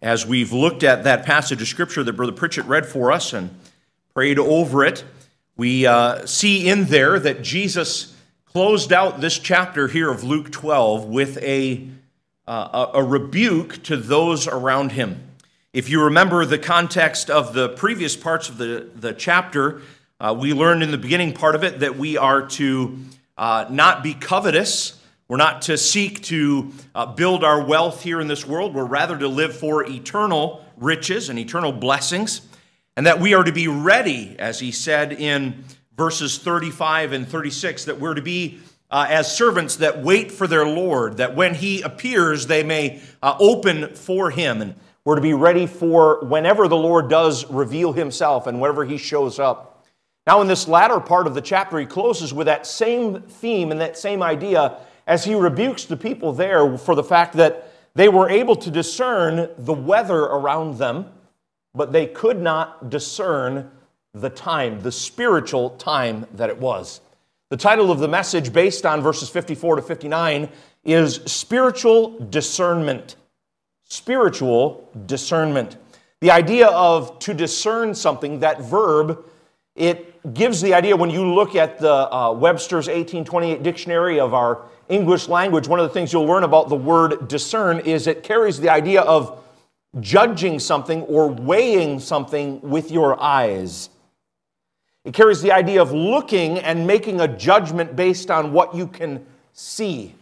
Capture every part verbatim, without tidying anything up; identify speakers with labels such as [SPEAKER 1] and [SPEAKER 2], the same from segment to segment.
[SPEAKER 1] as we've looked at that passage of Scripture that Brother Pritchett read for us and prayed over it, we uh, see in there that Jesus closed out this chapter here of Luke twelve with a, uh, a rebuke to those around him. If you remember the context of the previous parts of the, the chapter, uh, we learned in the beginning part of it that we are to uh, not be covetous. We're not to seek to uh, build our wealth here in this world. We're rather to live for eternal riches and eternal blessings. And that we are to be ready, as he said in verses thirty-five and thirty-six, that we're to be uh, as servants that wait for their Lord, that when he appears, they may uh, open for him. And we're to be ready for whenever the Lord does reveal himself and whenever he shows up. Now, in this latter part of the chapter, he closes with that same theme and that same idea as he rebukes the people there for the fact that they were able to discern the weather around them, but they could not discern the time, the spiritual time that it was. The title of the message, based on verses fifty-four to fifty-nine, is Spiritual Discernment. Spiritual discernment. The idea of to discern something, that verb, it gives the idea, when you look at the uh, Webster's eighteen twenty-eight dictionary of our English language, one of the things you'll learn about the word discern is it carries the idea of judging something or weighing something with your eyes. It carries the idea of looking and making a judgment based on what you can see.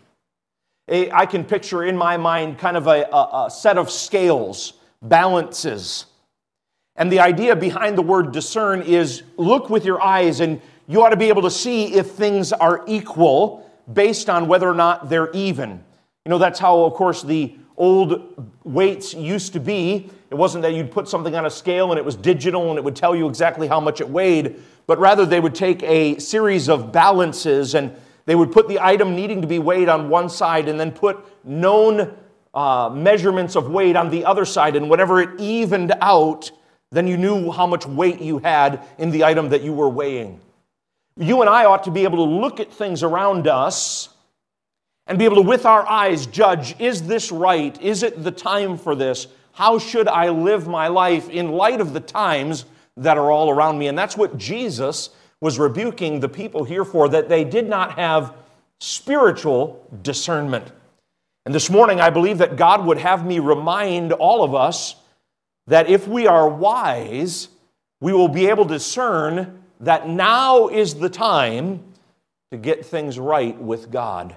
[SPEAKER 1] I can picture in my mind kind of a, a, a set of scales, balances. And the idea behind the word discern is look with your eyes, and you ought to be able to see if things are equal based on whether or not they're even. You know, that's how, of course, the old weights used to be. It wasn't that you'd put something on a scale and it was digital and it would tell you exactly how much it weighed, but rather they would take a series of balances and they would put the item needing to be weighed on one side and then put known uh, measurements of weight on the other side, and whatever it evened out, then you knew how much weight you had in the item that you were weighing. You and I ought to be able to look at things around us and be able to, with our eyes, judge, is this right? Is it the time for this? How should I live my life in light of the times that are all around me? And that's what Jesus was rebuking the people here for, that they did not have spiritual discernment. And this morning, I believe that God would have me remind all of us that if we are wise, we will be able to discern that now is the time to get things right with God.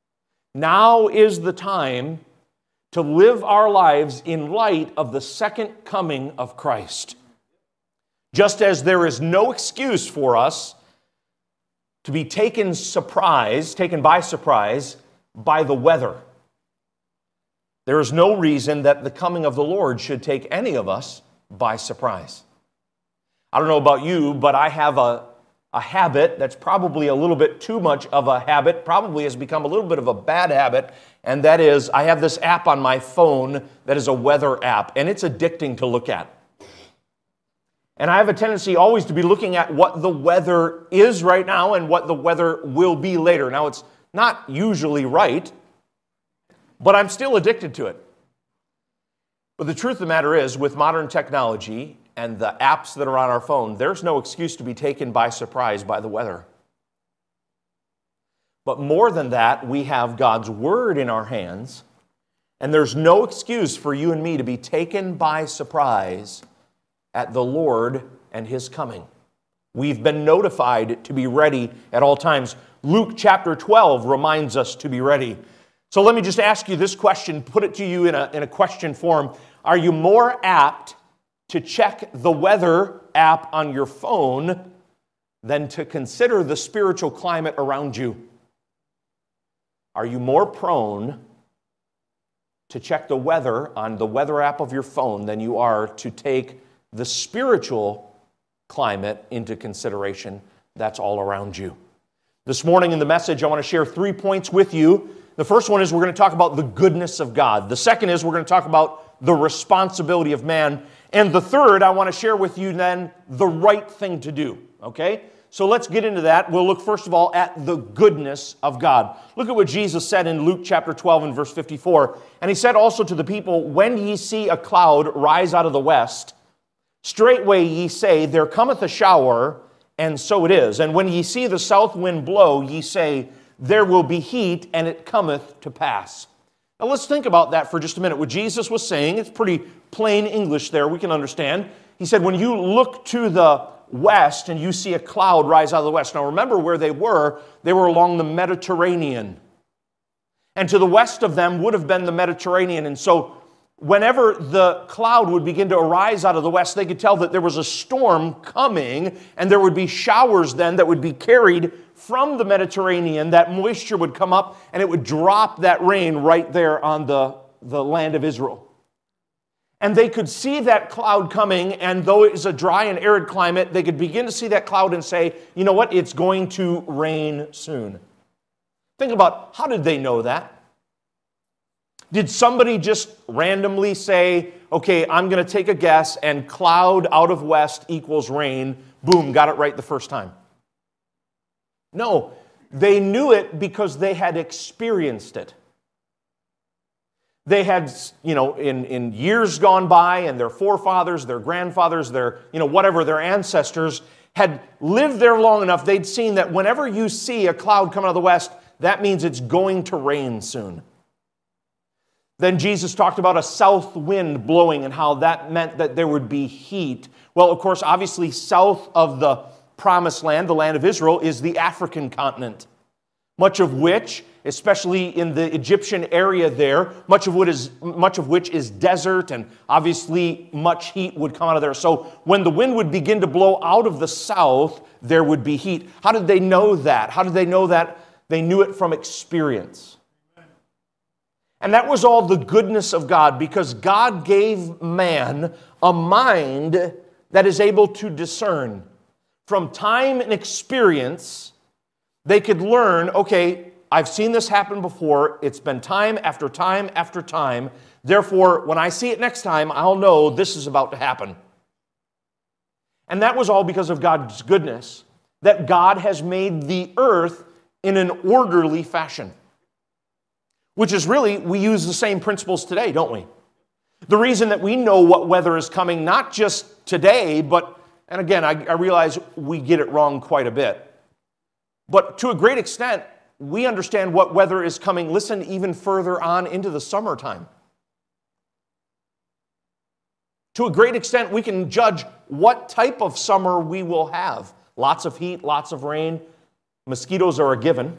[SPEAKER 1] Now is the time to live our lives in light of the second coming of Christ. Just as there is no excuse for us to be taken surprise, taken by surprise by the weather. There is no reason that the coming of the Lord should take any of us by surprise. I don't know about you, but I have a, a habit that's probably a little bit too much of a habit, probably has become a little bit of a bad habit, and that is I have this app on my phone that is a weather app, and it's addicting to look at. And I have a tendency always to be looking at what the weather is right now and what the weather will be later. Now, it's not usually right, but I'm still addicted to it. But the truth of the matter is, with modern technology and the apps that are on our phone, there's no excuse to be taken by surprise by the weather. But more than that, we have God's Word in our hands, and there's no excuse for you and me to be taken by surprise at the Lord and His coming. We've been notified to be ready at all times. Luke chapter twelve reminds us to be ready. So let me just ask you this question, put it to you in a, in a question form. Are you more apt to check the weather app on your phone than to consider the spiritual climate around you? Are you more prone to check the weather on the weather app of your phone than you are to take the spiritual climate into consideration that's all around you? This morning in the message, I want to share three points with you. The first one is we're going to talk about the goodness of God. The second is we're going to talk about the responsibility of man. And the third, I want to share with you then the right thing to do, okay? So let's get into that. We'll look first of all at the goodness of God. Look at what Jesus said in Luke chapter twelve and verse fifty-four. And he said also to the people, when ye see a cloud rise out of the west, straightway ye say, there cometh a shower, and so it is. And when ye see the south wind blow, ye say, there will be heat, and it cometh to pass. Now let's think about that for just a minute. What Jesus was saying, it's pretty plain English there, we can understand. He said, when you look to the west and you see a cloud rise out of the west. Now remember where they were. They were along the Mediterranean. And to the west of them would have been the Mediterranean. And so whenever the cloud would begin to arise out of the west, they could tell that there was a storm coming, and there would be showers then that would be carried from the Mediterranean. That moisture would come up, and it would drop that rain right there on the, the land of Israel. And they could see that cloud coming, and though it is a dry and arid climate, they could begin to see that cloud and say, you know what, it's going to rain soon. Think about, how did they know that? Did somebody just randomly say, okay, I'm going to take a guess, and cloud out of west equals rain, boom, got it right the first time? No, they knew it because they had experienced it. They had, you know, in, in years gone by, and their forefathers, their grandfathers, their, you know, whatever, their ancestors had lived there long enough, they'd seen that whenever you see a cloud coming out of the west, that means it's going to rain soon. Then Jesus talked about a south wind blowing and how that meant that there would be heat. Well, of course, obviously, south of the promised land, the land of Israel, is the African continent. Much of which, especially in the Egyptian area there, much of, what is, much of which is desert, and obviously much heat would come out of there. So when the wind would begin to blow out of the south, there would be heat. How did they know that? How did they know that? They knew it from experience. And that was all the goodness of God, because God gave man a mind that is able to discern. From time and experience, they could learn, okay, I've seen this happen before. It's been time after time after time. Therefore, when I see it next time, I'll know this is about to happen. And that was all because of God's goodness, that God has made the earth in an orderly fashion. Which is really, we use the same principles today, don't we? The reason that we know what weather is coming, not just today, but, and again, I, I realize we get it wrong quite a bit. But to a great extent, we understand what weather is coming, listen, even further on into the summertime. To a great extent, we can judge what type of summer we will have. Lots of heat, lots of rain. Mosquitoes are a given.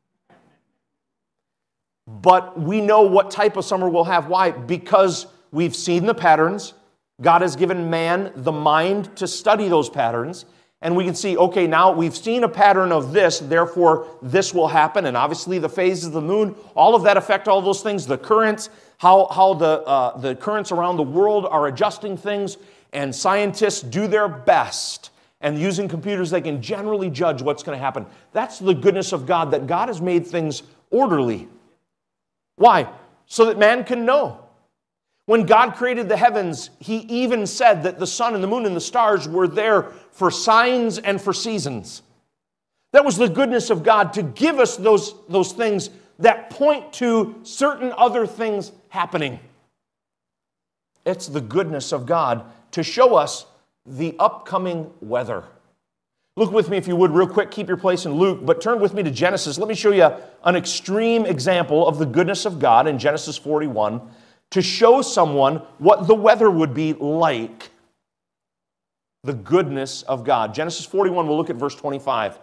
[SPEAKER 1] But we know what type of summer we'll have. Why? Because we've seen the patterns. God has given man the mind to study those patterns. And we can see, okay, now we've seen a pattern of this, therefore this will happen. And obviously the phases of the moon, all of that affect all those things. The currents, how, how the, uh, the currents around the world are adjusting things. And scientists do their best. And using computers, they can generally judge what's going to happen. That's the goodness of God, that God has made things orderly. Why? So that man can know. When God created the heavens, He even said that the sun and the moon and the stars were there for signs and for seasons. That was the goodness of God, to give us those, those things that point to certain other things happening. It's the goodness of God to show us the upcoming weather. Look with me, if you would, real quick. Keep your place in Luke, but turn with me to Genesis. Let me show you an extreme example of the goodness of God in Genesis forty-one to show someone what the weather would be like. The goodness of God. Genesis forty-one, we'll look at verse twenty-five.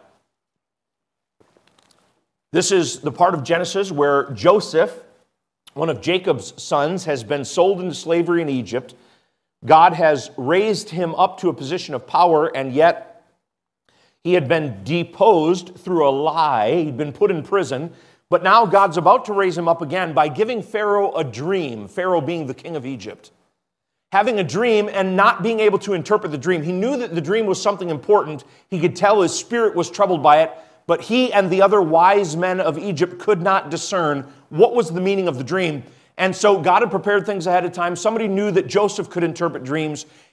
[SPEAKER 1] This is the part of Genesis where Joseph, one of Jacob's sons, has been sold into slavery in Egypt. God has raised him up to a position of power, and yet he had been deposed through a lie. He'd been put in prison. But now God's about to raise him up again by giving Pharaoh a dream, Pharaoh being the king of Egypt. Having a dream and not being able to interpret the dream. He knew that the dream was something important. He could tell his spirit was troubled by it. But he and the other wise men of Egypt could not discern what was the meaning of the dream. And so God had prepared things ahead of time. Somebody knew that Joseph could interpret dreams.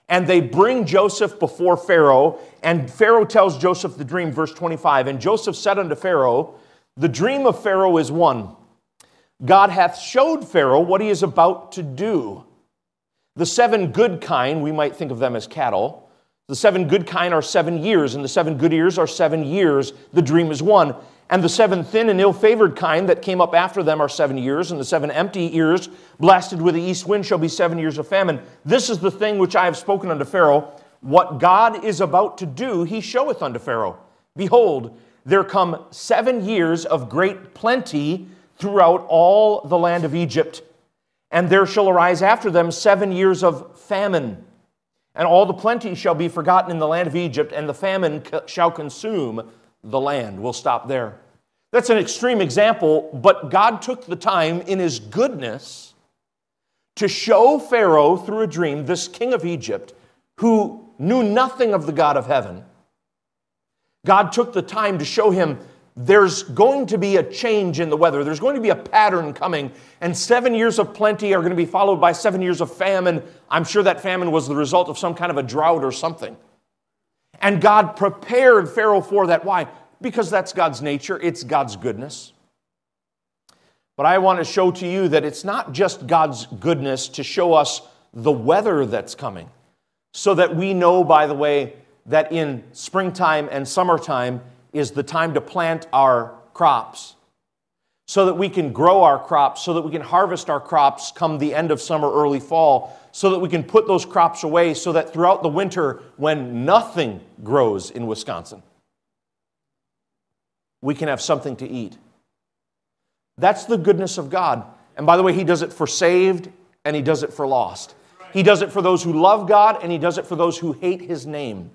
[SPEAKER 1] And they bring Joseph before Pharaoh, and Pharaoh tells Joseph the dream, verse twenty-five. And Joseph said unto Pharaoh, the dream of Pharaoh is one. God hath showed Pharaoh what he is about to do. The seven good kine, we might think of them as cattle. The seven good kine are seven years, and the seven good ears are seven years. The dream is one. And the seven thin and ill-favored kine that came up after them are seven years, and the seven empty ears, blasted with the east wind, shall be seven years of famine. This is the thing which I have spoken unto Pharaoh. What God is about to do, he showeth unto Pharaoh. Behold, there come seven years of great plenty throughout all the land of Egypt. And there shall arise after them seven years of famine. And all the plenty shall be forgotten in the land of Egypt, and the famine shall consume the land. We'll stop there. That's an extreme example, but God took the time in his goodness to show Pharaoh through a dream, this king of Egypt, who knew nothing of the God of heaven. God took the time to show him there's going to be a change in the weather. There's going to be a pattern coming, and seven years of plenty are going to be followed by seven years of famine. I'm sure that famine was the result of some kind of a drought or something. And God prepared Pharaoh for that. Why? Because that's God's nature. It's God's goodness. But I want to show to you that it's not just God's goodness to show us the weather that's coming, so that we know, by the way, that in springtime and summertime is the time to plant our crops, so that we can grow our crops, so that we can harvest our crops come the end of summer, early fall, so that we can put those crops away, so that throughout the winter, when nothing grows in Wisconsin, we can have something to eat. That's the goodness of God. And by the way, he does it for saved, and he does it for lost. He does it for those who love God, and he does it for those who hate his name.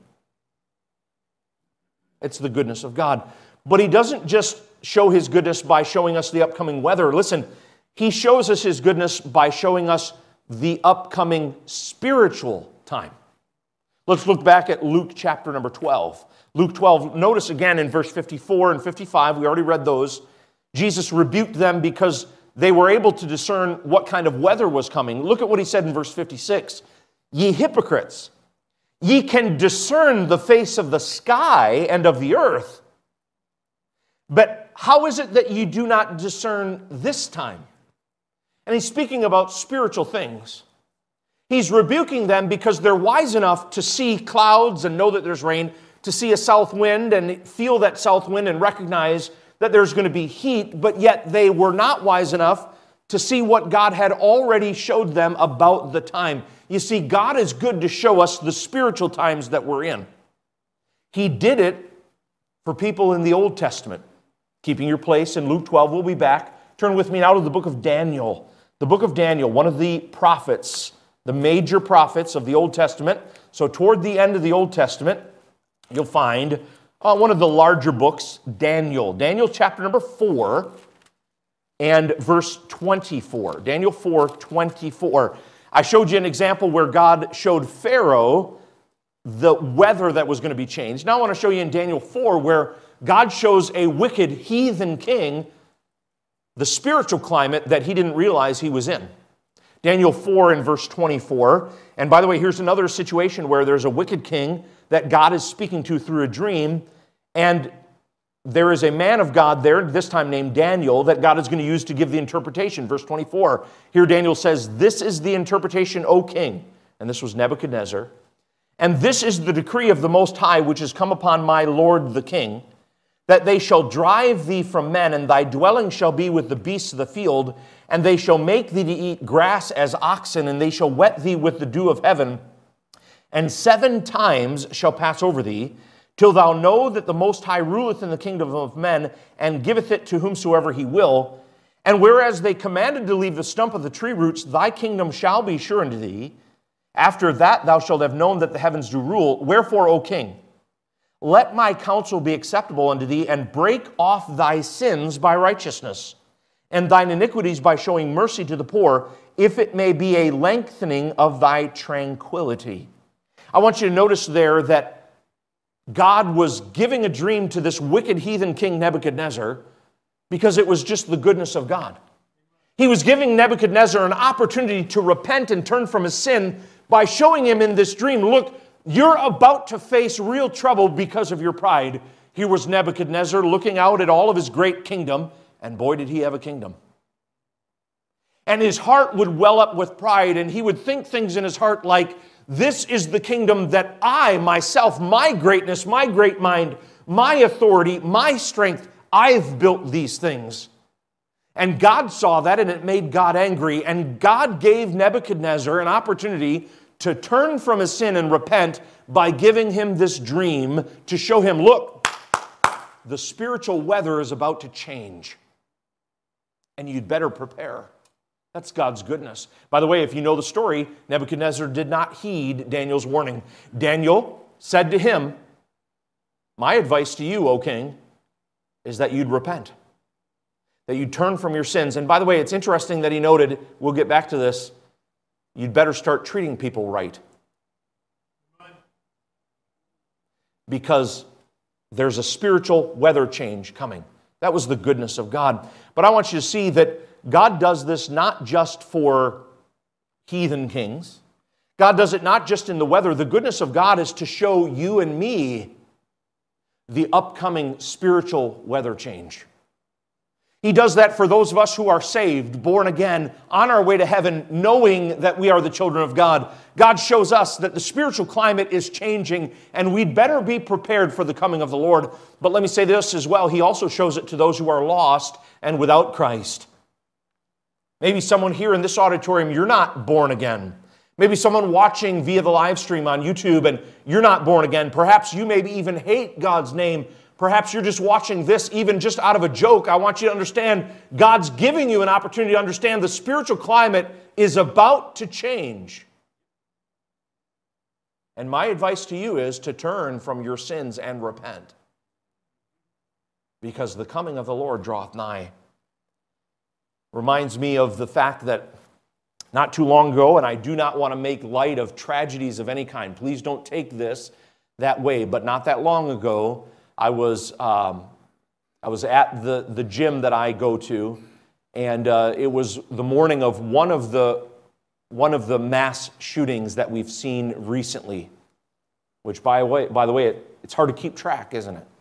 [SPEAKER 1] It's the goodness of God. But he doesn't just show his goodness by showing us the upcoming weather. Listen, he shows us his goodness by showing us the upcoming spiritual time. Let's look back at Luke chapter number twelve. Luke twelve, notice again in verse fifty-four and fifty-five, we already read those. Jesus rebuked them because they were able to discern what kind of weather was coming. Look at what he said in verse fifty-six. Ye hypocrites, ye can discern the face of the sky and of the earth, but how is it that ye do not discern this time? And he's speaking about spiritual things. He's rebuking them because they're wise enough to see clouds and know that there's rain, to see a south wind and feel that south wind and recognize that there's going to be heat, but yet they were not wise enough to see what God had already showed them about the time. You see, God is good to show us the spiritual times that we're in. He did it for people in the Old Testament. Keeping your place in Luke twelve, we'll be back. Turn with me now to the book of Daniel. The book of Daniel, one of the prophets, the major prophets of the Old Testament. So toward the end of the Old Testament, you'll find uh, one of the larger books, Daniel. Daniel chapter number four and verse twenty-four. Daniel four, twenty-four. I showed you an example where God showed Pharaoh the weather that was going to be changed. Now I want to show you in Daniel four where God shows a wicked heathen king the spiritual climate that he didn't realize he was in. Daniel four and verse twenty-four. And by the way, here's another situation where there's a wicked king that God is speaking to through a dream, and there is a man of God there, this time named Daniel, that God is going to use to give the interpretation. Verse twenty-four, here Daniel says, "This is the interpretation, O king." And this was Nebuchadnezzar. "And this is the decree of the Most High, which has come upon my Lord the king, that they shall drive thee from men, and thy dwelling shall be with the beasts of the field, and they shall make thee to eat grass as oxen, and they shall wet thee with the dew of heaven. And seven times shall pass over thee, till thou know that the Most High ruleth in the kingdom of men, and giveth it to whomsoever he will. And whereas they commanded to leave the stump of the tree roots, thy kingdom shall be sure unto thee. After that thou shalt have known that the heavens do rule. Wherefore, O king, let my counsel be acceptable unto thee, and break off thy sins by righteousness, and thine iniquities by showing mercy to the poor, if it may be a lengthening of thy tranquility." I want you to notice there that God was giving a dream to this wicked heathen king Nebuchadnezzar because it was just the goodness of God. He was giving Nebuchadnezzar an opportunity to repent and turn from his sin by showing him in this dream, look, you're about to face real trouble because of your pride. Here was Nebuchadnezzar looking out at all of his great kingdom, and boy, did he have a kingdom. And his heart would well up with pride, and he would think things in his heart like, this is the kingdom that I, myself, my greatness, my great mind, my authority, my strength, I've built these things. And God saw that, and it made God angry. And God gave Nebuchadnezzar an opportunity to turn from his sin and repent by giving him this dream to show him, look, the spiritual weather is about to change, and you'd better prepare. That's God's goodness. By the way, if you know the story, Nebuchadnezzar did not heed Daniel's warning. Daniel said to him, my advice to you, O king, is that you'd repent, that you'd turn from your sins. And by the way, it's interesting that he noted, we'll get back to this, you'd better start treating people right. Because there's a spiritual weather change coming. That was the goodness of God. But I want you to see that God does this not just for heathen kings. God does it not just in the weather. The goodness of God is to show you and me the upcoming spiritual weather change. He does that for those of us who are saved, born again, on our way to heaven, knowing that we are the children of God. God shows us that the spiritual climate is changing, and we'd better be prepared for the coming of the Lord. But let me say this as well. He also shows it to those who are lost and without Christ. Maybe someone here in this auditorium, you're not born again. Maybe someone watching via the live stream on YouTube and you're not born again. Perhaps you maybe even hate God's name. Perhaps you're just watching this even just out of a joke. I want you to understand God's giving you an opportunity to understand the spiritual climate is about to change. And my advice to you is to turn from your sins and repent, because the coming of the Lord draweth nigh. Reminds me of the fact that not too long ago, and I do not want to make light of tragedies of any kind. Please don't take this that way. But not that long ago, I was um, I was at the, the gym that I go to, and uh, it was the morning of one of the one of the mass shootings that we've seen recently. Which, by the way, by the way, it, it's hard to keep track, isn't it?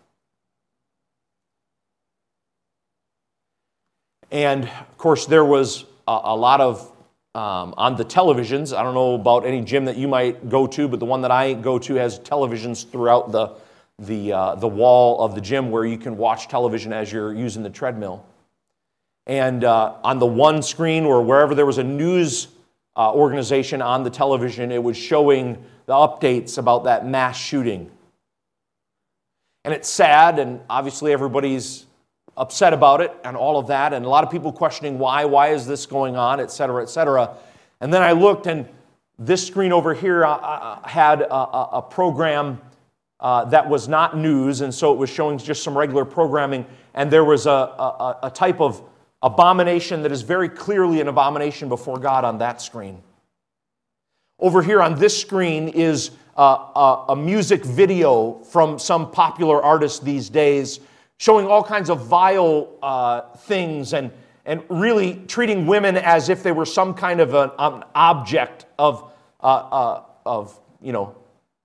[SPEAKER 1] And, of course, there was a, a lot of, um, on the televisions, I don't know about any gym that you might go to, but the one that I go to has televisions throughout the, the, uh, the wall of the gym where you can watch television as you're using the treadmill. And uh, on the one screen or wherever there was a news uh, organization on the television, it was showing the updates about that mass shooting. And it's sad, and obviously everybody's upset about it and all of that, and a lot of people questioning why, why is this going on, et cetera, et cetera. And then I looked, and this screen over here uh, had a, a, a program uh, that was not news, and so it was showing just some regular programming, and there was a, a, a type of abomination that is very clearly an abomination before God on that screen. Over here on this screen is a, a, a music video from some popular artist these days, showing all kinds of vile uh, things and, and really treating women as if they were some kind of an, an object of, uh, uh, of, you know,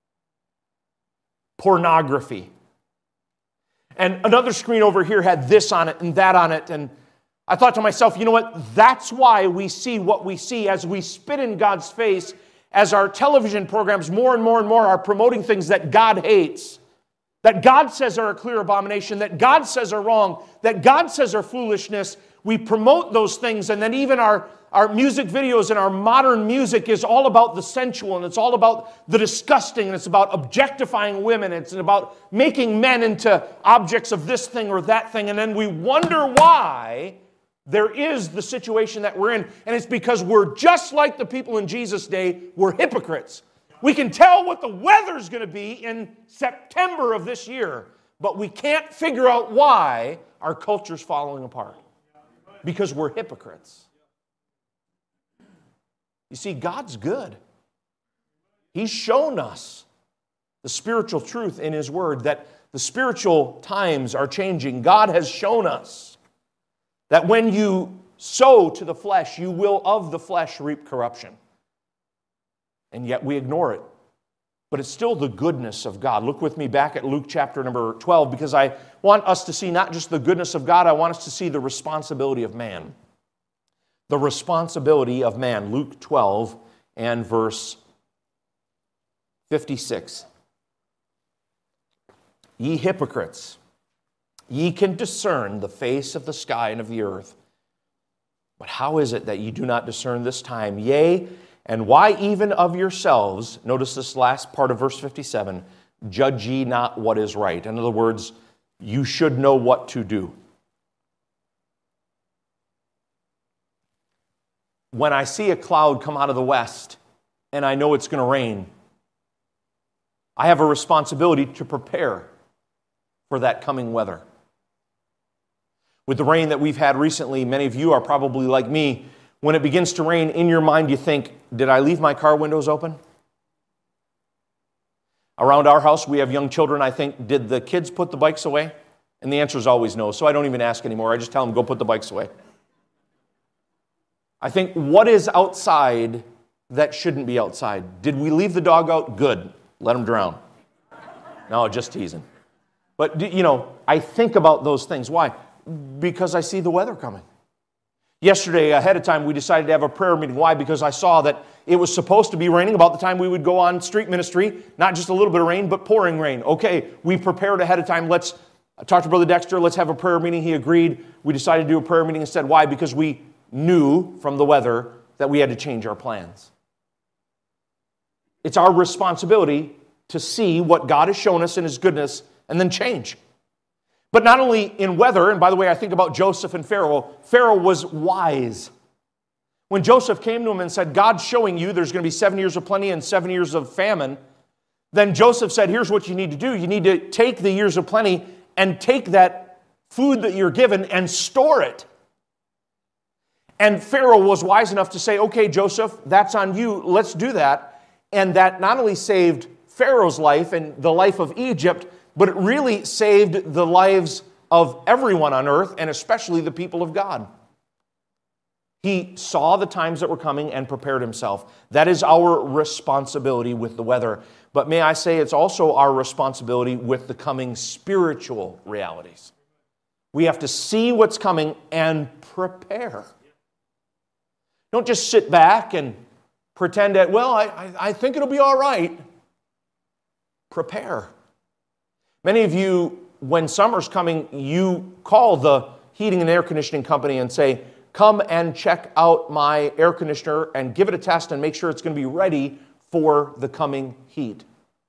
[SPEAKER 1] pornography. And another screen over here had this on it and that on it. And I thought to myself, you know what? That's why we see what we see as we spit in God's face, as our television programs more and more and more are promoting things that God hates, that God says are a clear abomination, that God says are wrong, that God says are foolishness. We promote those things, and then even our, our music videos and our modern music is all about the sensual, and it's all about the disgusting, and it's about objectifying women, it's about making men into objects of this thing or that thing, and then we wonder why there is the situation that we're in, and it's because we're just like the people in Jesus' day. We're hypocrites. We can tell what the weather's going to be in September of this year, but we can't figure out why our culture's falling apart. Because we're hypocrites. You see, God's good. He's shown us the spiritual truth in His Word, that the spiritual times are changing. God has shown us that when you sow to the flesh, you will of the flesh reap corruption. and yet we ignore it. But it's still the goodness of God. Look with me back at Luke chapter number twelve, because I want us to see not just the goodness of God, I want us to see the responsibility of man. The responsibility of man. Luke twelve and verse fifty-six. Ye hypocrites, ye can discern the face of the sky and of the earth. But how is it that ye do not discern this time? Yea, and why even of yourselves, notice this last part of verse fifty-seven, judge ye not what is right. In other words, you should know what to do. When I see a cloud come out of the west and I know it's going to rain, I have a responsibility to prepare for that coming weather. With the rain that we've had recently, many of you are probably like me. When it begins to rain, in your mind you think, did I leave my car windows open? Around our house, we have young children. I think, did the kids put the bikes away? And the answer is always no, so I don't even ask anymore. I just tell them, go put the bikes away. I think, what is outside that shouldn't be outside? Did we leave the dog out? Good. Let him drown. No, just teasing. But, you know, I think about those things. Why? Because I see the weather coming. Yesterday, ahead of time, we decided to have a prayer meeting. Why? Because I saw that it was supposed to be raining about the time we would go on street ministry. Not just a little bit of rain, but pouring rain. Okay, we prepared ahead of time. Let's talk to Brother Dexter. Let's have a prayer meeting. He agreed. We decided to do a prayer meeting instead. Why? Because we knew from the weather that we had to change our plans. It's our responsibility to see what God has shown us in His goodness and then change. But not only in weather, and by the way, I think about Joseph and Pharaoh. Pharaoh was wise. When Joseph came to him and said, God's showing you there's going to be seven years of plenty and seven years of famine, then Joseph said, here's what you need to do. You need to take the years of plenty and take that food that you're given and store it. And Pharaoh was wise enough to say, okay, Joseph, that's on you. Let's do that. And that not only saved Pharaoh's life and the life of Egypt, but it really saved the lives of everyone on earth, and especially the people of God. He saw the times that were coming and prepared himself. That is our responsibility with the weather. But may I say, it's also our responsibility with the coming spiritual realities. We have to see what's coming and prepare. Don't just sit back and pretend that, well, I, I, I think it'll be all right. Prepare. Many of you, when summer's coming, you call the heating and air conditioning company and say, come and check out my air conditioner and give it a test and make sure it's going to be ready for the coming heat.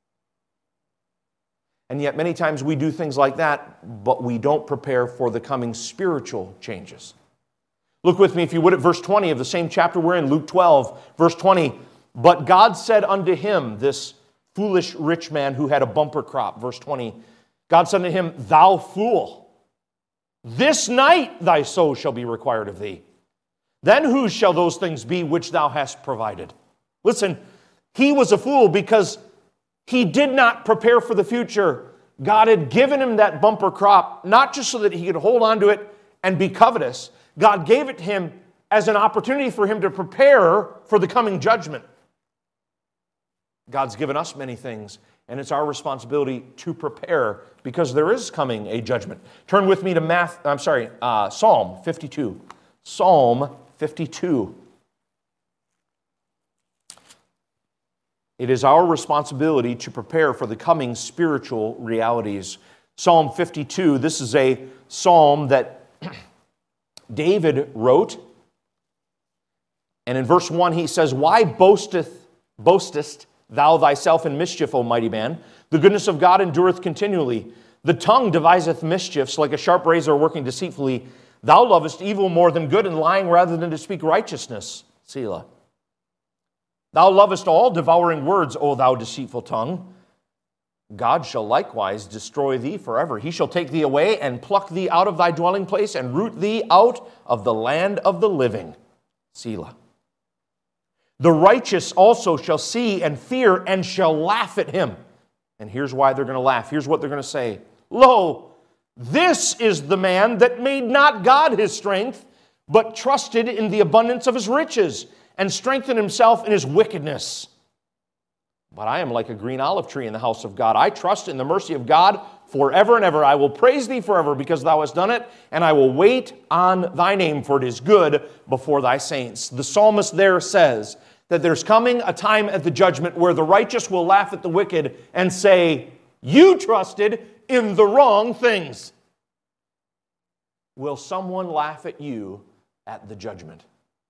[SPEAKER 1] And yet many times we do things like that, but we don't prepare for the coming spiritual changes. Look with me, if you would, at verse twenty of the same chapter we're in, Luke twelve, verse twenty. But God said unto him, this foolish rich man who had a bumper crop, verse twenty, God said unto him, thou fool, this night thy soul shall be required of thee. Then whose shall those things be which thou hast provided? Listen, he was a fool because he did not prepare for the future. God had given him that bumper crop, not just so that he could hold on to it and be covetous. God gave it to him as an opportunity for him to prepare for the coming judgment. God's given us many things, and it's our responsibility to prepare because there is coming a judgment. Turn with me to Math, I'm sorry, uh, Psalm fifty-two. Psalm fifty-two. It is our responsibility to prepare for the coming spiritual realities. Psalm fifty-two, this is a psalm that David wrote. And in verse one he says, why boasteth, boastest thou thyself in mischief, O mighty man? The goodness of God endureth continually. The tongue deviseth mischiefs like a sharp razor working deceitfully. Thou lovest evil more than good, and lying rather than to speak righteousness. Selah. Thou lovest all devouring words, O thou deceitful tongue. God shall likewise destroy thee forever. He shall take thee away and pluck thee out of thy dwelling place and root thee out of the land of the living. Selah. The righteous also shall see and fear and shall laugh at him. And here's why they're going to laugh. Here's what they're going to say. Lo, this is the man that made not God his strength, but trusted in the abundance of his riches and strengthened himself in his wickedness. But I am like a green olive tree in the house of God. I trust in the mercy of God forever and ever. I will praise thee forever because thou hast done it, and I will wait on thy name, for it is good before thy saints. The psalmist there says that there's coming a time at the judgment where the righteous will laugh at the wicked and say, you trusted in the wrong things. Will someone laugh at you at the judgment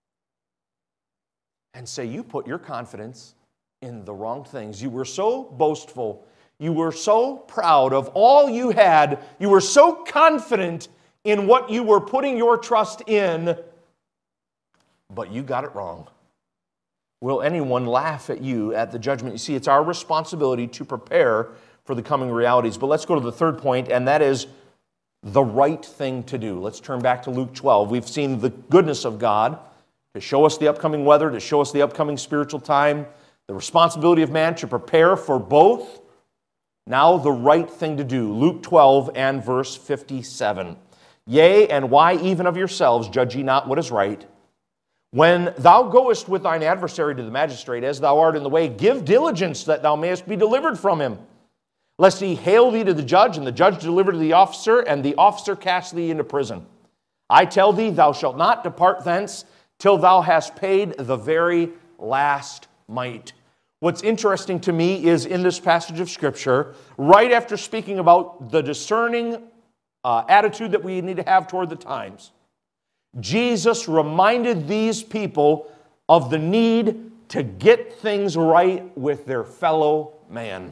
[SPEAKER 1] and say, you put your confidence in the wrong things? You were so boastful. You were so proud of all you had. You were so confident in what you were putting your trust in, but you got it wrong. Will anyone laugh at you at the judgment? You see, it's our responsibility to prepare for the coming realities. But let's go to the third point, and that is the right thing to do. Let's turn back to Luke twelve. We've seen the goodness of God to show us the upcoming weather, to show us the upcoming spiritual time, the responsibility of man to prepare for both. Now the right thing to do. Luke twelve and verse fifty-seven. Yea, and why even of yourselves judge ye not what is right? When thou goest with thine adversary to the magistrate, as thou art in the way, give diligence that thou mayest be delivered from him. Lest he hale thee to the judge, and the judge deliver to the officer, and the officer cast thee into prison. I tell thee, thou shalt not depart thence till thou hast paid the very last mite. What's interesting to me is in this passage of Scripture, right after speaking about the discerning uh, attitude that we need to have toward the times, Jesus reminded these people of the need to get things right with their fellow man.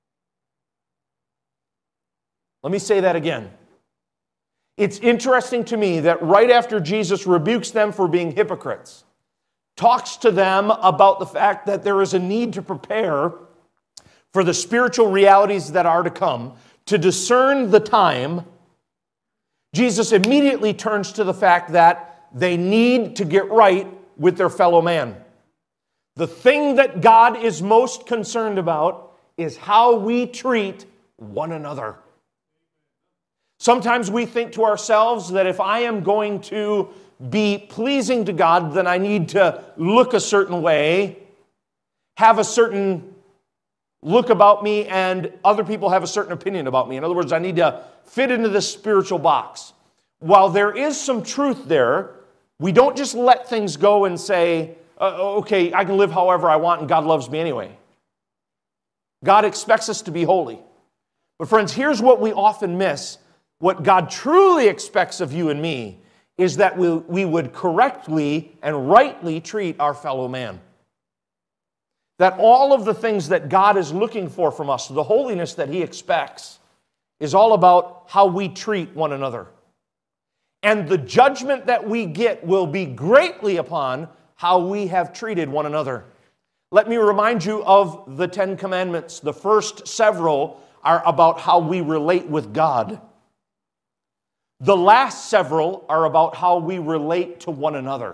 [SPEAKER 1] Let me say that again. It's interesting to me that right after Jesus rebukes them for being hypocrites, talks to them about the fact that there is a need to prepare for the spiritual realities that are to come, to discern the time, Jesus immediately turns to the fact that they need to get right with their fellow man. The thing that God is most concerned about is how we treat one another. Sometimes we think to ourselves that if I am going to be pleasing to God, then I need to look a certain way, have a certain look about me, and other people have a certain opinion about me. In other words, I need to fit into this spiritual box. While there is some truth there, we don't just let things go and say, uh, okay, I can live however I want and God loves me anyway. God expects us to be holy. But friends, here's what we often miss. What God truly expects of you and me is that we, we would correctly and rightly treat our fellow man. That all of the things that God is looking for from us, the holiness that He expects, is all about how we treat one another. And the judgment that we get will be greatly upon how we have treated one another. Let me remind you of the Ten Commandments. The first several are about how we relate with God. The last several are about how we relate to one another.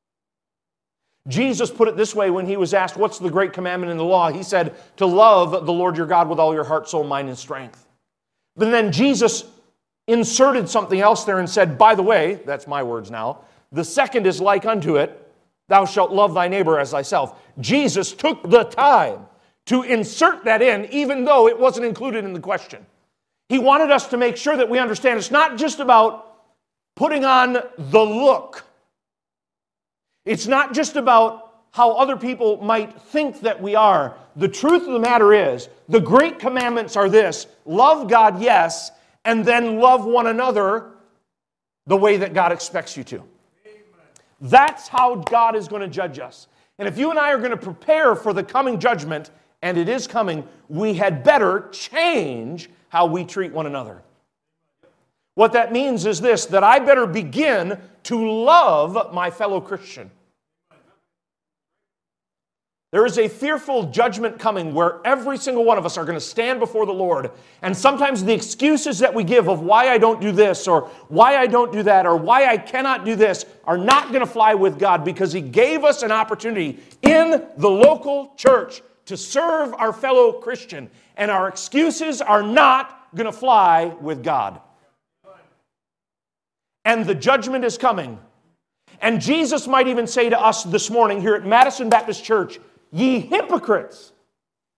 [SPEAKER 1] Jesus put it this way when He was asked, what's the great commandment in the law? He said, to love the Lord your God with all your heart, soul, mind, and strength. But then Jesus inserted something else there and said, by the way, that's my words now, the second is like unto it, thou shalt love thy neighbor as thyself. Jesus took the time to insert that in, even though it wasn't included in the question. He wanted us to make sure that we understand it's not just about putting on the look. It's not just about how other people might think that we are. The truth of the matter is, the great commandments are this: love God, yes, and then love one another the way that God expects you to. Amen. That's how God is going to judge us. And if you and I are going to prepare for the coming judgment, and it is coming, we had better change how we treat one another. What that means is this, that I better begin to love my fellow Christian. There is a fearful judgment coming where every single one of us are going to stand before the Lord. And sometimes the excuses that we give of why I don't do this or why I don't do that or why I cannot do this are not going to fly with God, because He gave us an opportunity in the local church to serve our fellow Christian. And our excuses are not going to fly with God. And the judgment is coming. And Jesus might even say to us this morning here at Madison Baptist Church, ye hypocrites,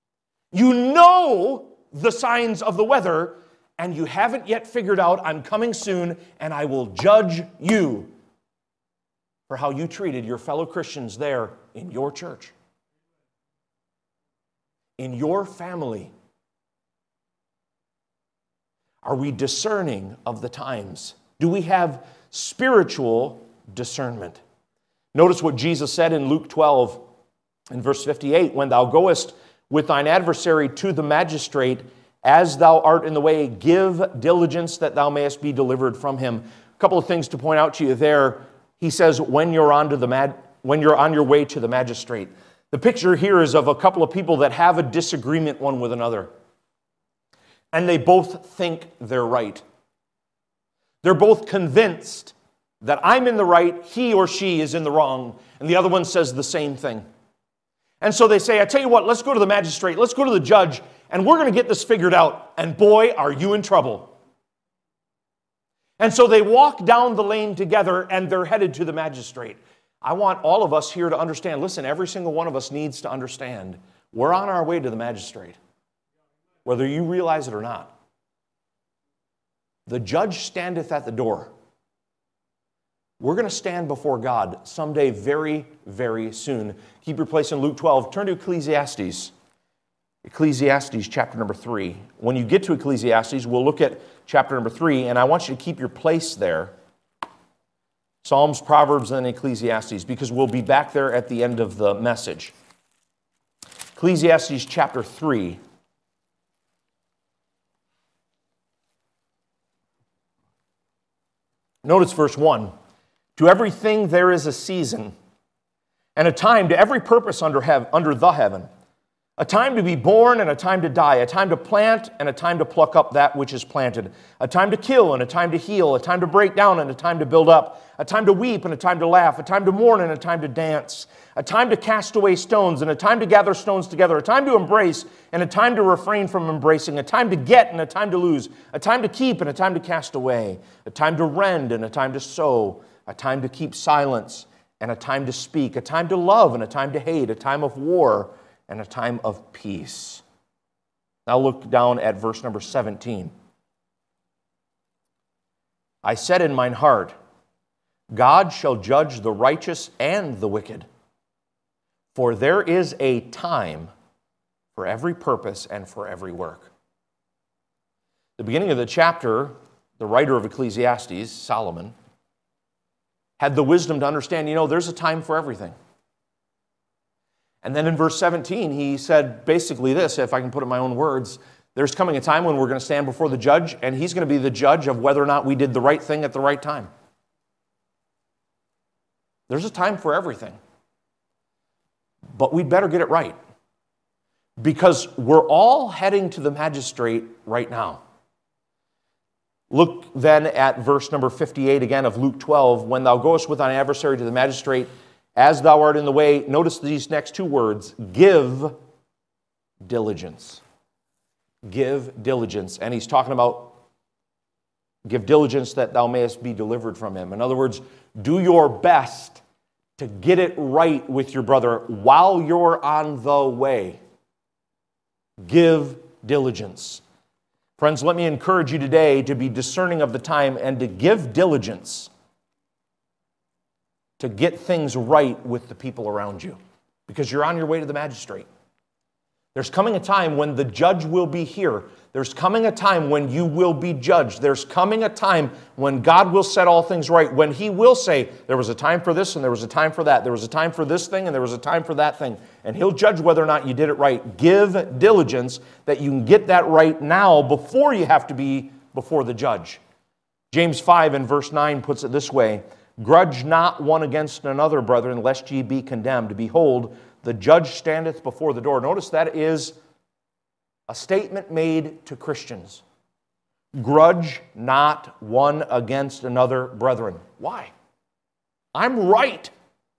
[SPEAKER 1] You know the signs of the weather, and you haven't yet figured out, I'm coming soon, and I will judge you for how you treated your fellow Christians there in your church, in your family. Are we discerning of the times? Do we have spiritual discernment? Notice what Jesus said in Luke twelve, in verse fifty-eight, when thou goest with thine adversary to the magistrate, as thou art in the way, give diligence that thou mayest be delivered from him. A couple of things to point out to you there. He says, when you're on to the mad, when you're on your way to the magistrate. The picture here is of a couple of people that have a disagreement one with another. And they both think they're right. They're both convinced that I'm in the right, he or she is in the wrong, and the other one says the same thing. And so they say, I tell you what, let's go to the magistrate, let's go to the judge, and we're going to get this figured out. And boy, are you in trouble. And so they walk down the lane together, and they're headed to the magistrate. I want all of us here to understand, listen, every single one of us needs to understand, we're on our way to the magistrate, whether you realize it or not. The judge standeth at the door. We're going to stand before God someday very, very soon. Keep your place in Luke twelve. Turn to Ecclesiastes. Ecclesiastes chapter number three. When you get to Ecclesiastes, we'll look at chapter number three, and I want you to keep your place there. Psalms, Proverbs, and Ecclesiastes, because we'll be back there at the end of the message. Ecclesiastes chapter three. Notice verse one. To everything there is a season, and a time to every purpose under, heaven, under the heaven. A time to be born and a time to die, a time to plant and a time to pluck up that which is planted, a time to kill and a time to heal, a time to break down and a time to build up, a time to weep and a time to laugh, a time to mourn and a time to dance, a time to cast away stones and a time to gather stones together, a time to embrace and a time to refrain from embracing, a time to get and a time to lose, a time to keep and a time to cast away, a time to rend and a time to sow, a time to keep silence and a time to speak, a time to love and a time to hate, a time of war and a time of peace. Now look down at verse number seventeen. I said in mine heart, God shall judge the righteous and the wicked, for there is a time for every purpose and for every work. The beginning of the chapter, the writer of Ecclesiastes, Solomon, had the wisdom to understand, you know, there's a time for everything. And then in verse seventeen, he said basically this, if I can put it in my own words, there's coming a time when we're going to stand before the judge, and he's going to be the judge of whether or not we did the right thing at the right time. There's a time for everything. But we'd better get it right, because we're all heading to the magistrate right now. Look then at verse number fifty-eight again of Luke twelve. When thou goest with thine adversary to the magistrate, as thou art in the way, notice these next two words, give diligence. Give diligence. And he's talking about give diligence that thou mayest be delivered from him. In other words, do your best to get it right with your brother while you're on the way. Give diligence. Friends, let me encourage you today to be discerning of the time and to give diligence to get things right with the people around you, because you're on your way to the magistrate. There's coming a time when the judge will be here. There's coming a time when you will be judged. There's coming a time when God will set all things right, when he will say, there was a time for this and there was a time for that. There was a time for this thing and there was a time for that thing. And he'll judge whether or not you did it right. Give diligence that you can get that right now before you have to be before the judge. James five and verse nine puts it this way, grudge not one against another, brethren, lest ye be condemned. Behold, the judge standeth before the door. Notice that is a statement made to Christians. Grudge not one against another, brethren. Why? I'm right.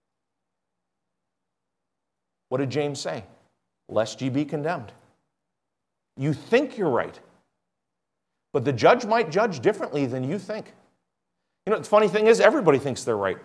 [SPEAKER 1] What did James say? Lest ye be condemned. You think you're right, but the judge might judge differently than you think. You know, the funny thing is, everybody thinks they're right.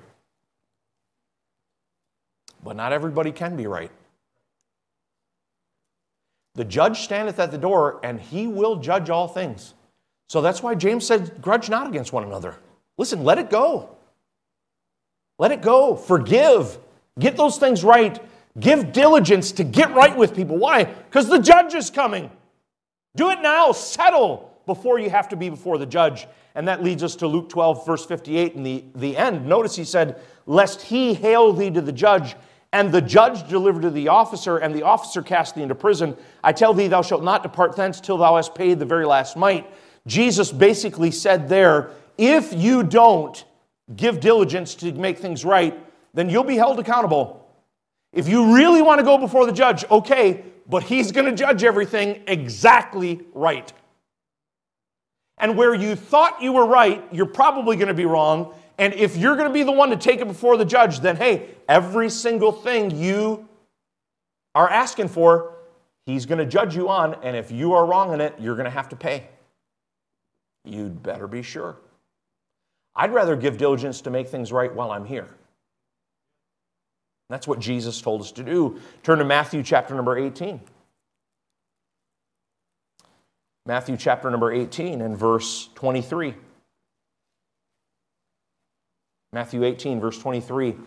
[SPEAKER 1] But not everybody can be right. The judge standeth at the door, and he will judge all things. So that's why James said, grudge not against one another. Listen, let it go. Let it go. Forgive. Get those things right. Give diligence to get right with people. Why? Because the judge is coming. Do it now. Settle before you have to be before the judge. And that leads us to Luke twelve, verse fifty-eight, in the, the end. Notice he said, lest he hail thee to the judge, and the judge deliver to the officer, and the officer cast thee into prison. I tell thee, thou shalt not depart thence till thou hast paid the very last mite. Jesus basically said there, if you don't give diligence to make things right, then you'll be held accountable. If you really want to go before the judge, okay, but he's going to judge everything exactly right. And where you thought you were right, you're probably going to be wrong. And if you're going to be the one to take it before the judge, then hey, every single thing you are asking for, he's going to judge you on. And if you are wrong in it, you're going to have to pay. You'd better be sure. I'd rather give diligence to make things right while I'm here. That's what Jesus told us to do. Turn to Matthew chapter number eighteen. Matthew chapter number eighteen and verse twenty-three. Matthew eighteen, verse twenty-three.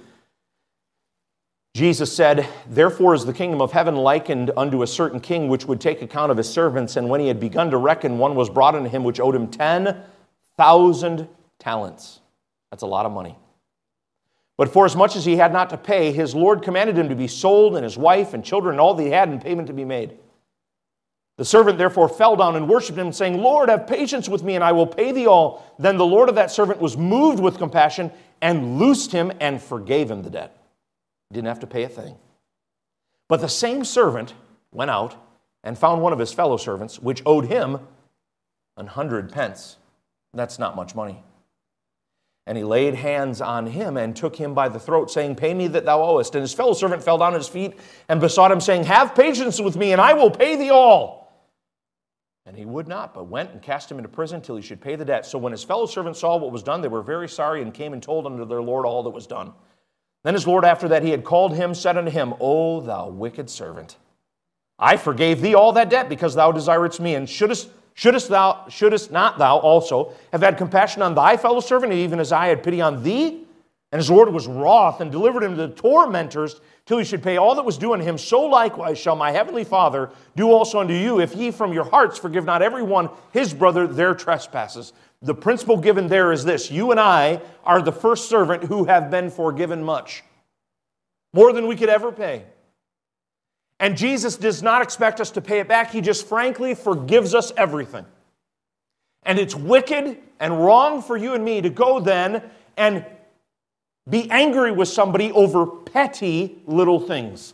[SPEAKER 1] Jesus said, therefore is the kingdom of heaven likened unto a certain king which would take account of his servants, and when he had begun to reckon, one was brought unto him which owed him ten thousand talents. That's a lot of money. But for as much as he had not to pay, his Lord commanded him to be sold, and his wife and children and all that he had, and payment to be made. The servant therefore fell down and worshipped him, saying, Lord, have patience with me, and I will pay thee all. Then the Lord of that servant was moved with compassion, and loosed him, and forgave him the debt. He didn't have to pay a thing. But the same servant went out and found one of his fellow servants, which owed him an hundred pence. That's not much money. And he laid hands on him and took him by the throat, saying, pay me that thou owest. And his fellow servant fell down at his feet and besought him, saying, have patience with me, and I will pay thee all. And he would not, but went and cast him into prison till he should pay the debt. So when his fellow servants saw what was done, they were very sorry, and came and told unto their Lord all that was done. Then his Lord, after that he had called him, said unto him, O thou wicked servant, I forgave thee all that debt, because thou desiredst me, and shouldest Shouldest thou, shouldest not thou also have had compassion on thy fellow servant, even as I had pity on thee? And his Lord was wroth, and delivered him to the tormentors, till he should pay all that was due unto him. So likewise shall my heavenly Father do also unto you, if ye from your hearts forgive not every one his brother their trespasses. The principle given there is this: you and I are the first servant who have been forgiven much, more than we could ever pay. And Jesus does not expect us to pay it back. He just frankly forgives us everything. And it's wicked and wrong for you and me to go then and be angry with somebody over petty little things.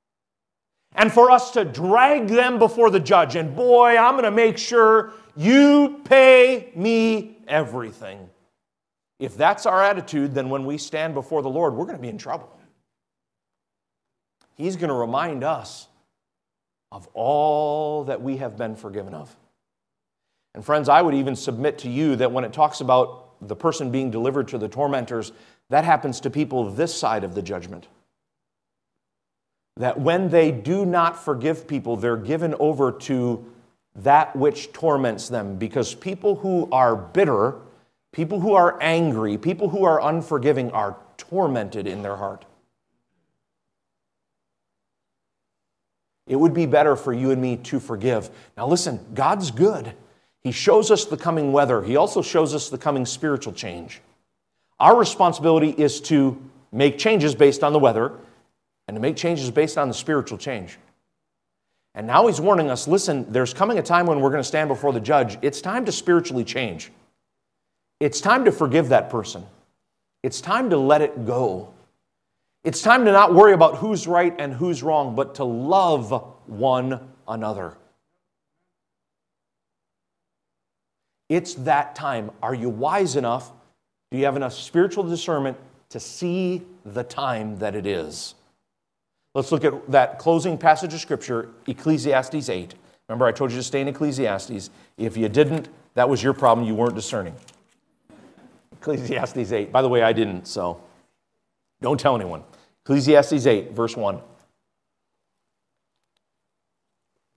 [SPEAKER 1] And for us to drag them before the judge. And boy, I'm going to make sure you pay me everything. If that's our attitude, then when we stand before the Lord, we're going to be in trouble. He's going to remind us of all that we have been forgiven of. And friends, I would even submit to you that when it talks about the person being delivered to the tormentors, that happens to people this side of the judgment. That when they do not forgive people, they're given over to that which torments them. Because people who are bitter, people who are angry, people who are unforgiving are tormented in their heart. It would be better for you and me to forgive. Now listen, God's good. He shows us the coming weather. He also shows us the coming spiritual change. Our responsibility is to make changes based on the weather and to make changes based on the spiritual change. And now he's warning us, listen, there's coming a time when we're going to stand before the judge. It's time to spiritually change. It's time to forgive that person. It's time to let it go. It's time to not worry about who's right and who's wrong, but to love one another. It's that time. Are you wise enough? Do you have enough spiritual discernment to see the time that it is? Let's look at that closing passage of Scripture, Ecclesiastes eight. Remember, I told you to stay in Ecclesiastes. If you didn't, that was your problem. You weren't discerning. Ecclesiastes eight. By the way, I didn't, so don't tell anyone. Ecclesiastes eight, verse one.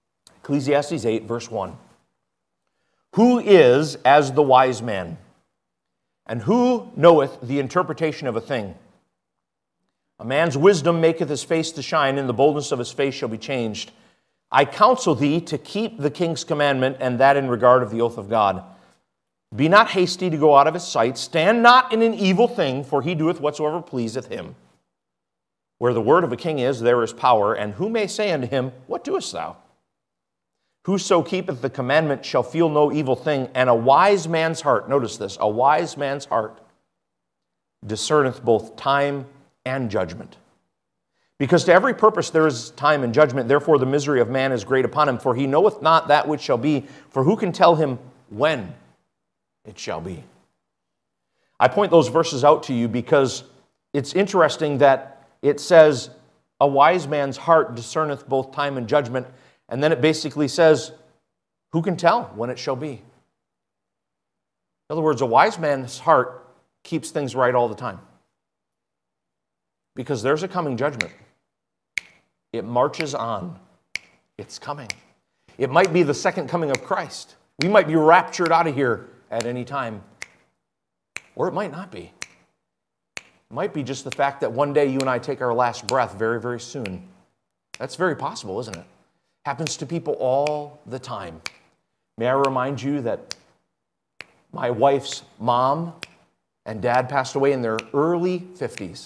[SPEAKER 1] Ecclesiastes eight, verse one. Who is as the wise man? And who knoweth the interpretation of a thing? A man's wisdom maketh his face to shine, and the boldness of his face shall be changed. I counsel thee to keep the king's commandment, and that in regard of the oath of God. Be not hasty to go out of his sight. Stand not in an evil thing, for he doeth whatsoever pleaseth him. Where the word of a king is, there is power, and who may say unto him, What doest thou? Whoso keepeth the commandment shall feel no evil thing, and a wise man's heart, notice this, a wise man's heart discerneth both time and judgment. Because to every purpose there is time and judgment, therefore the misery of man is great upon him, for he knoweth not that which shall be, for who can tell him when it shall be? I point those verses out to you because it's interesting that it says, a wise man's heart discerneth both time and judgment, and then it basically says, who can tell when it shall be? In other words, a wise man's heart keeps things right all the time. Because there's a coming judgment. It marches on. It's coming. It might be the second coming of Christ. We might be raptured out of here at any time. Or it might not be. It might be just the fact that one day you and I take our last breath very, very soon. That's very possible, isn't it? Happens to people all the time. May I remind you that my wife's mom and dad passed away in their early fifties.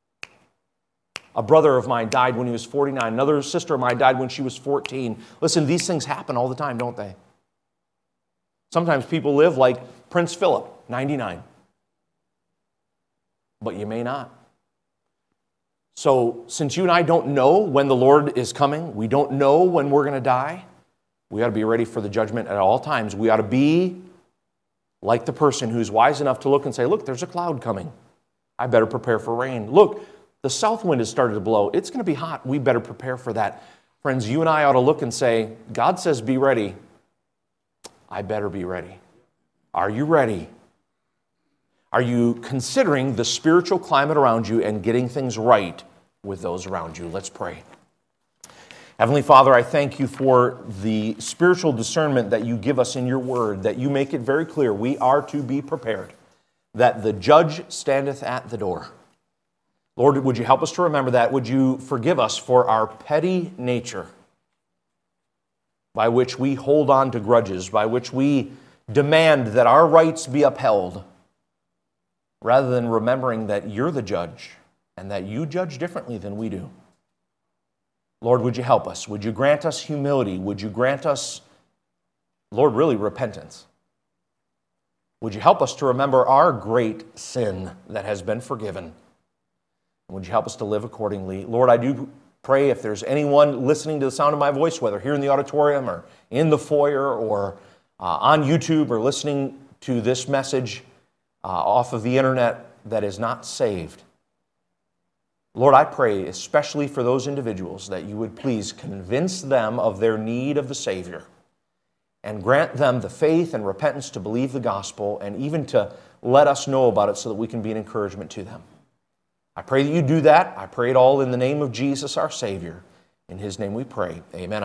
[SPEAKER 1] A brother of mine died when he was forty-nine. Another sister of mine died when she was fourteen. Listen, these things happen all the time, don't they? Sometimes people live like Prince Philip, ninety-nine. But you may not. So, since you and I don't know when the Lord is coming, we don't know when we're going to die, we ought to be ready for the judgment at all times. We ought to be like the person who's wise enough to look and say, look, there's a cloud coming. I better prepare for rain. Look, the south wind has started to blow. It's going to be hot. We better prepare for that. Friends, you and I ought to look and say, God says be ready. I better be ready. Are you ready? Are you considering the spiritual climate around you and getting things right with those around you? Let's pray. Heavenly Father, I thank you for the spiritual discernment that you give us in your word, that you make it very clear we are to be prepared, that the judge standeth at the door. Lord, would you help us to remember that? Would you forgive us for our petty nature by which we hold on to grudges, by which we demand that our rights be upheld, rather than remembering that you're the judge and that you judge differently than we do. Lord, would you help us? Would you grant us humility? Would you grant us, Lord, really repentance? Would you help us to remember our great sin that has been forgiven? Would you help us to live accordingly? Lord, I do pray if there's anyone listening to the sound of my voice, whether here in the auditorium or in the foyer or uh, on YouTube or listening to this message uh, off of the internet that is not saved, Lord, I pray especially for those individuals that you would please convince them of their need of the Savior and grant them the faith and repentance to believe the gospel and even to let us know about it so that we can be an encouragement to them. I pray that you do that. I pray it all in the name of Jesus, our Savior. In his name we pray. Amen.